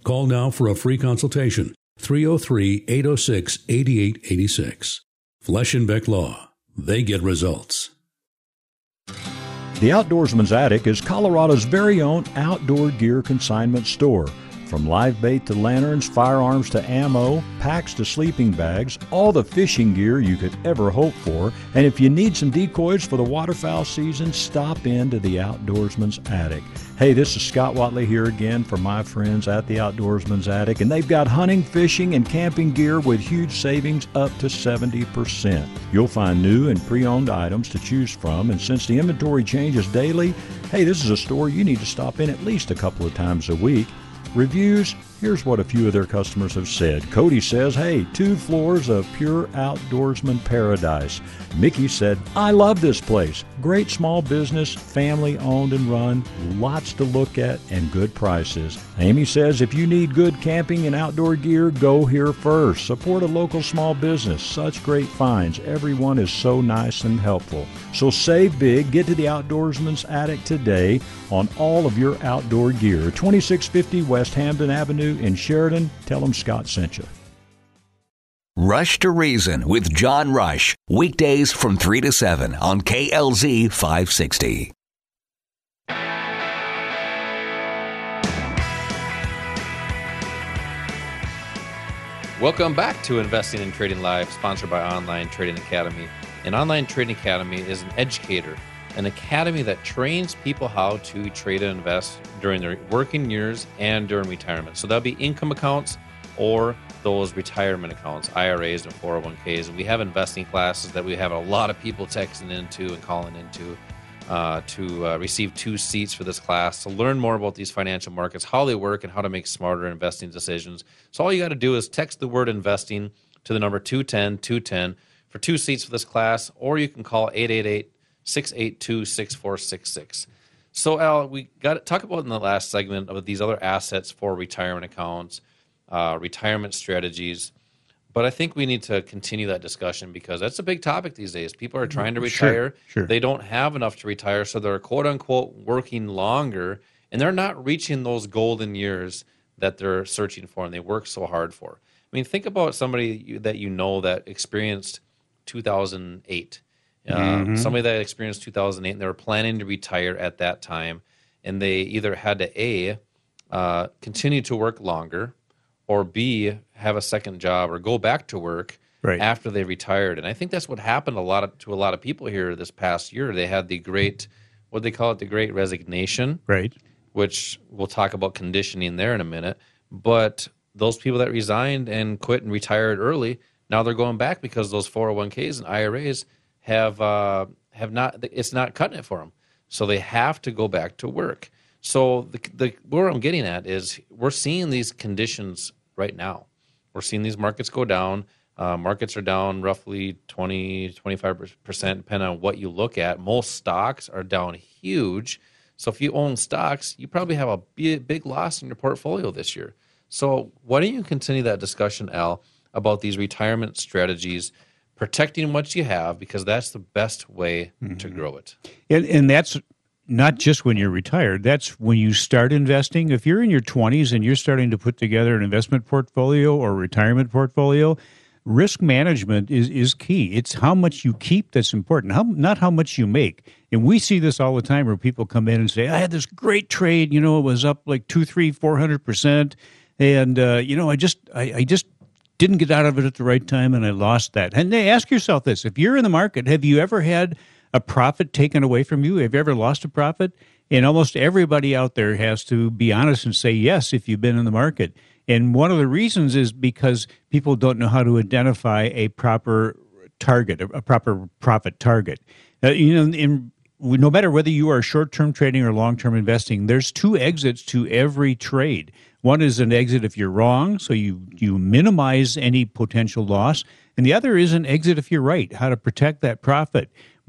Call now for a free consultation, three oh three, eight oh six, eight eight eight six. Flesch-Beck Law. They get results. The Outdoorsman's Attic is Colorado's very own outdoor gear consignment store. From live bait to lanterns, firearms to ammo, packs to sleeping bags, all the fishing gear you could ever hope for. And if you need some decoys for the waterfowl season, stop into the Outdoorsman's Attic. Hey, this is Scott Watley here again for my friends at the Outdoorsman's Attic, and they've got hunting, fishing, and camping gear with huge savings up to seventy percent. You'll find new and pre-owned items to choose from, and since the inventory changes daily, hey, this is a store you need to stop in at least a couple of times a week. Reviews, here's what a few of their customers have said. Cody says, hey, two floors of pure outdoorsman paradise. Mickey said, I love this place. Great small business, family owned and run, lots to look at and good prices. Amy says, if you need good camping and outdoor gear, go here first. Support a local small business. Such great finds. Everyone is so nice and helpful. So save big. Get to the Outdoorsman's Attic today on all of your outdoor gear. twenty-six fifty West Hampden Avenue in Sheridan. Tell them Scott sent you. Rush to Reason with John Rush. Weekdays from three to seven on K L Z five sixty. Welcome back to Investing and Trading Live, sponsored by Online Trading Academy. An Online Trading Academy is an educator, an academy that trains people how to trade and invest during their working years and during retirement. So that'll be income accounts or those retirement accounts, I R As and four oh one k's. And we have investing classes that we have a lot of people texting into and calling into uh, to uh, receive two seats for this class to learn more about these financial markets, how they work, and how to make smarter investing decisions. So all you got to do is text the word investing to the number two one zero, two one zero for two seats for this class, or you can call eight eight eight, six eight two, six four six six. So, Al, we got to talk about in the last segment of these other assets for retirement accounts, uh, retirement strategies. But I think we need to continue that discussion because that's a big topic these days. People are trying to retire. Sure, sure. They don't have enough to retire, so they're quote-unquote working longer, and they're not reaching those golden years that they're searching for and they work so hard for. I mean, think about somebody that you know that experienced two thousand eight. Uh, mm-hmm. Somebody that experienced two thousand eight and they were planning to retire at that time, and they either had to A, uh, continue to work longer, or B, have a second job or go back to work right after they retired. And I think that's what happened a lot of, to a lot of people here this past year. They had the great, what do they call it, the great resignation, right? Which we'll talk about conditioning there in a minute. But those people that resigned and quit and retired early, now they're going back because those four oh one k's and I R As have uh, have not. It's not cutting it for them, so they have to go back to work. So the, the where I'm getting at is we're seeing these conditions right now. We're seeing these markets go down. Uh, markets are down roughly twenty, twenty-five percent, depending on what you look at. Most stocks are down huge. So if you own stocks, you probably have a big, big loss in your portfolio this year. So why don't you continue that discussion, Al, about these retirement strategies, protecting what you have, because that's the best way mm-hmm. to grow it. And, and that's not just when you're retired. That's when you start investing. If you're in your twenties and you're starting to put together an investment portfolio or retirement portfolio, risk management is, is key. It's how much you keep that's important, how, not how much you make. And we see this all the time where people come in and say, I had this great trade, you know, it was up like two, three, four hundred percent. And, uh, you know, I just, I, I just didn't get out of it at the right time and I lost that. And they ask yourself this, if you're in the market, have you ever had a profit taken away from you? Have you ever lost a profit? And almost everybody out there has to be honest and say yes if you've been in the market. And one of the reasons is because people don't know how to identify a proper target, a proper profit target. Uh, you know, in, no matter whether you are short-term trading or long-term investing, there's two exits to every trade. One is an exit if you're wrong, so you, you minimize any potential loss. And the other is an exit if you're right, how to protect that profit.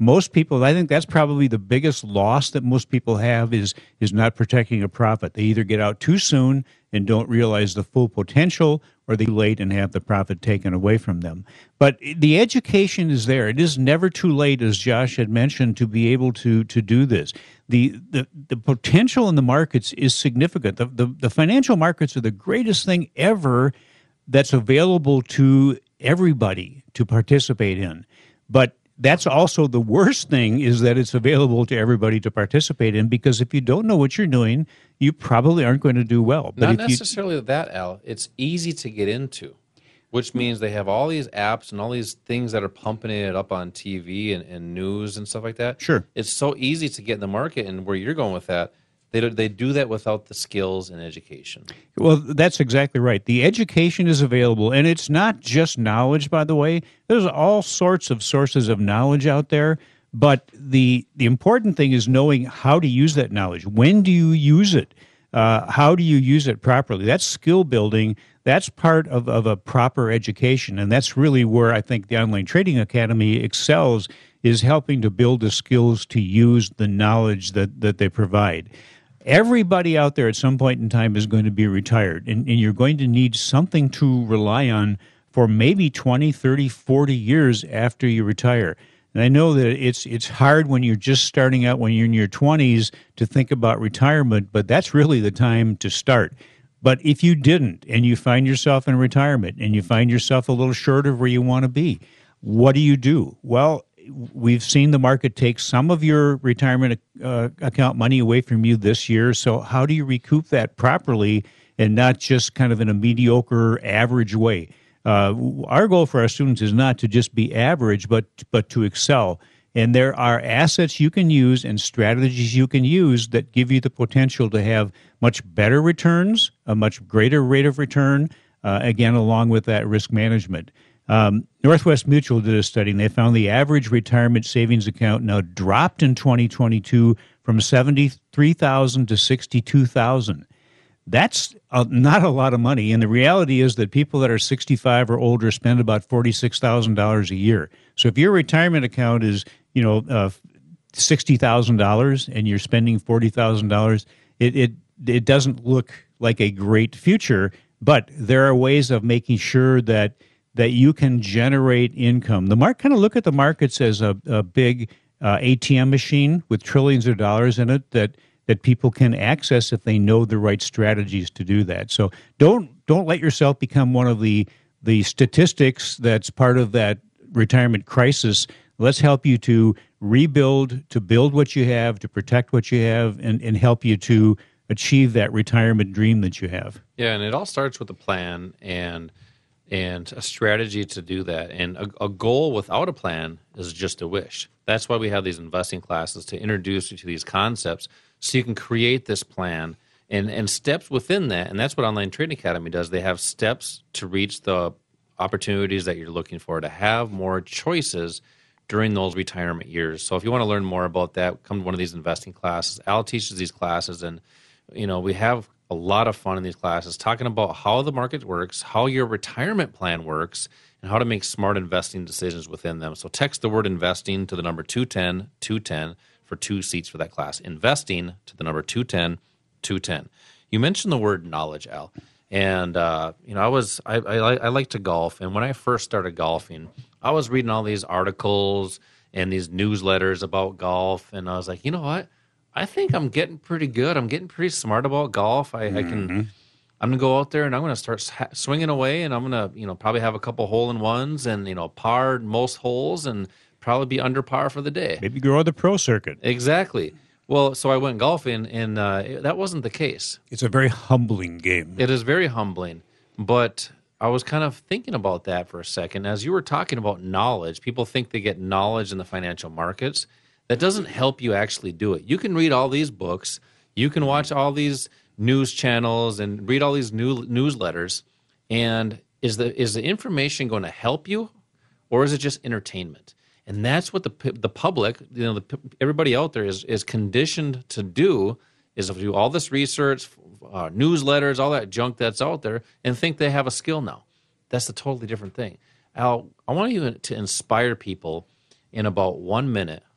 most people, I think that's probably the biggest loss that most people have is is not protecting a profit. They either get out too soon and don't realize the full potential, or they late and have the profit taken away from them. But the education is there. It is never too late, as Josh had mentioned, to be able to to do this. The the, the potential in the markets is significant. The, the the financial markets are the greatest thing ever that's available to everybody to participate in. But that's also the worst thing, is that it's available to everybody to participate in, because if you don't know what you're doing, you probably aren't going to do well. But Not if necessarily you, that, Al. It's easy to get into, which means they have all these apps and all these things that are pumping it up on T V and, and news and stuff like that. Sure. It's so easy to get in the market, and where you're going with that, they do, they do that without the skills and education. Well, that's exactly right. The education is available, and it's not just knowledge, by the way. There's all sorts of sources of knowledge out there, but the the important thing is knowing how to use that knowledge. When do you use it? Uh, how do you use it properly? That's skill building. That's part of, of a proper education, and that's really where I think the Online Trading Academy excels, is helping to build the skills to use the knowledge that, that they provide. Everybody out there at some point in time is going to be retired, and, and you're going to need something to rely on for maybe twenty, thirty, forty years after you retire. And I know that it's it's hard when you're just starting out, when you're in your twenties, to think about retirement, but that's really the time to start. But if you didn't, and you find yourself in retirement, and you find yourself a little short of where you want to be, what do you do? Well, we've seen the market take some of your retirement uh, account money away from you this year. So how do you recoup that properly, and not just kind of in a mediocre, average way? Uh, our goal for our students is not to just be average, but but to excel. And there are assets you can use and strategies you can use that give you the potential to have much better returns, a much greater rate of return, uh, again, along with that risk management. Um, Northwest Mutual did a study, and they found the average retirement savings account now dropped in twenty twenty-two from seventy-three thousand dollars to sixty-two thousand dollars. That's a, not a lot of money, and the reality is that people that are sixty-five or older spend about forty-six thousand dollars a year. So if your retirement account is, you know, uh, sixty thousand dollars and you're spending forty thousand dollars, it, it it doesn't look like a great future, but there are ways of making sure that that you can generate income. The market, kind of look at the markets as a, a big uh, A T M machine with trillions of dollars in it that that people can access if they know the right strategies to do that. So don't don't let yourself become one of the the statistics that's part of that retirement crisis. Let's help you to rebuild, to build what you have, to protect what you have, and, and help you to achieve that retirement dream that you have. Yeah, and it all starts with a plan and and a strategy to do that. And a, a goal without a plan is just a wish. That's why we have these investing classes, to introduce you to these concepts so you can create this plan and, and steps within that. And that's what Online Trading Academy does. They have steps to reach the opportunities that you're looking for, to have more choices during those retirement years. So if you want to learn more about that, come to one of these investing classes. Al teaches these classes, and you know we have a lot of fun in these classes talking about how the market works, how your retirement plan works, and how to make smart investing decisions within them. So text the word investing to the number two ten two ten for two seats for that class. Investing to the number two ten two ten. You mentioned the word knowledge, Al. And, uh, you know, I was, I, I, I like to golf. And when I first started golfing, I was reading all these articles and these newsletters about golf. And I was like, you know what? I think I'm getting pretty good. I'm getting pretty smart about golf. I, mm-hmm. I can, I'm going to go out there and I'm going to start swinging away, and I'm going to, you know, probably have a couple hole in ones and, you know, par most holes and probably be under par for the day. Maybe go on the pro circuit. Exactly. Well, so I went golfing, and uh, that wasn't the case. It's a very humbling game. It is very humbling, but I was kind of thinking about that for a second. As you were talking about knowledge, people think they get knowledge in the financial markets. That doesn't help you actually do it. You can read all these books, you can watch all these news channels and read all these new newsletters, and is the is the information going to help you, or is it just entertainment? And that's what the the public, you know, the, everybody out there is is conditioned to do, is to do all this research, uh, newsletters, all that junk that's out there, and think they have a skill now. That's a totally different thing. Al, I want you to inspire people in about one minute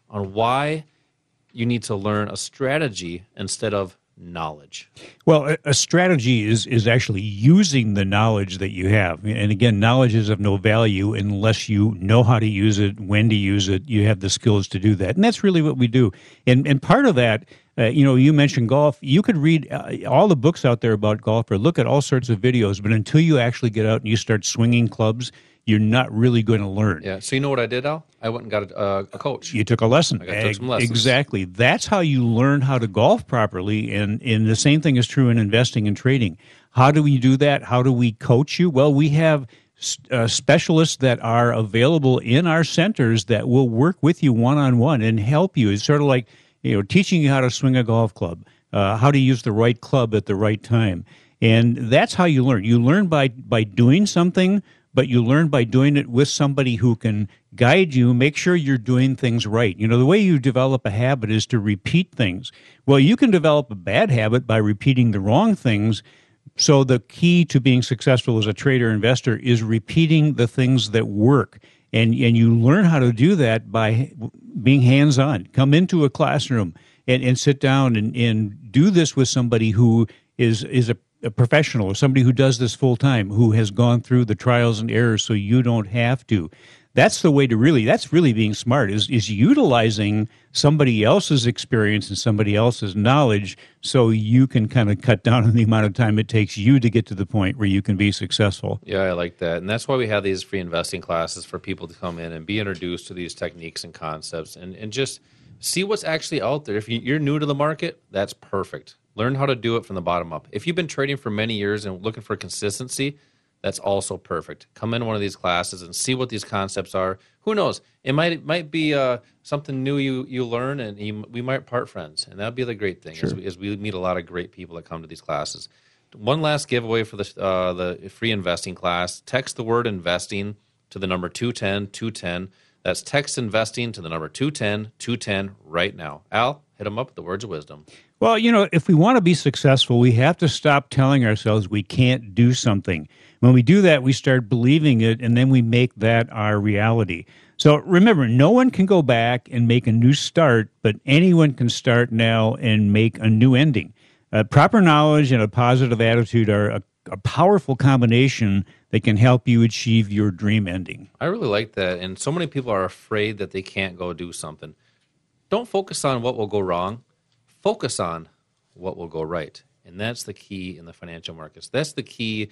on why you need to learn a strategy instead of knowledge. Well, a, a strategy is is actually using the knowledge that you have. And again, knowledge is of no value unless you know how to use it, when to use it, you have the skills to do that. And that's really what we do. And and part of that, uh, you know, you mentioned golf. You could read uh, all the books out there about golf or look at all sorts of videos, but until you actually get out and you start swinging clubs, you're not really going to learn. Yeah. So you know what I did, Al? I went and got a, uh, a coach. You took a lesson. I got, took some lessons. Exactly. That's how you learn how to golf properly. And, and the same thing is true in investing and trading. How do we do that? How do we coach you? Well, we have uh, specialists that are available in our centers that will work with you one-on-one and help you. It's sort of like, you know, teaching you how to swing a golf club, uh, how to use the right club at the right time. And that's how you learn. You learn by by doing something, but you learn by doing it with somebody who can guide you, make sure you're doing things right. You know, the way you develop a habit is to repeat things. Well, you can develop a bad habit by repeating the wrong things. So the key to being successful as a trader investor is repeating the things that work. And, and you learn how to do that by being hands-on. Come into a classroom and, and sit down and, and do this with somebody who is, is a a professional or somebody who does this full time, who has gone through the trials and errors so you don't have to. That's the way to really, that's really being smart, is, is utilizing somebody else's experience and somebody else's knowledge so you can kind of cut down on the amount of time it takes you to get to the point where you can be successful. Yeah, I like that. And that's why we have these free investing classes for people to come in and be introduced to these techniques and concepts and, and just see what's actually out there. If you're new to the market, that's perfect. Learn how to do it from the bottom up. If you've been trading for many years and looking for consistency, that's also perfect. Come in one of these classes and see what these concepts are. Who knows? It might it might be uh, something new you you learn, and you, we might part friends, and that'd be the great thing. Sure. As, we, as we meet a lot of great people that come to these classes. One last giveaway for the uh, the free investing class: text the word investing to the number two ten two ten. That's text investing to the number two ten two ten right now. Al, hit them up with the words of wisdom. Well, you know, if we want to be successful, we have to stop telling ourselves we can't do something. When we do that, we start believing it, and then we make that our reality. So remember, no one can go back and make a new start, but anyone can start now and make a new ending. Uh, proper knowledge and a positive attitude are a, a powerful combination that can help you achieve your dream ending. I really like that, and so many people are afraid that they can't go do something. Don't focus on what will go wrong. Focus on what will go right. And that's the key in the financial markets. That's the key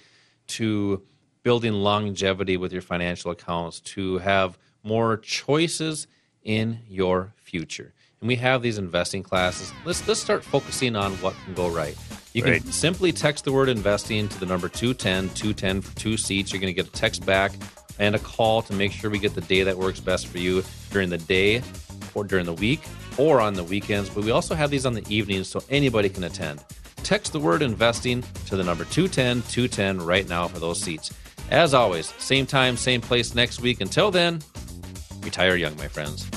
to building longevity with your financial accounts, to have more choices in your future. And we have these investing classes. Let's let's start focusing on what can go right. You can right. simply text the word investing to the number two ten two ten for two seats. You're going to get a text back and a call to make sure we get the day that works best for you during the day or during the week or on the weekends. But we also have these on the evenings so anybody can attend. Text the word investing to the number two ten two ten right now for those seats. As always, same time, same place next week. Until then, retire young, my friends.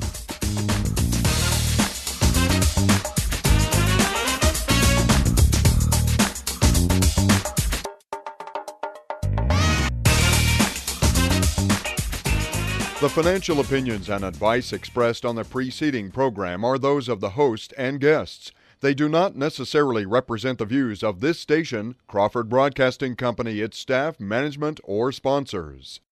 The financial opinions and advice expressed on the preceding program are those of the host and guests. They do not necessarily represent the views of this station, Crawford Broadcasting Company, its staff, management, or sponsors.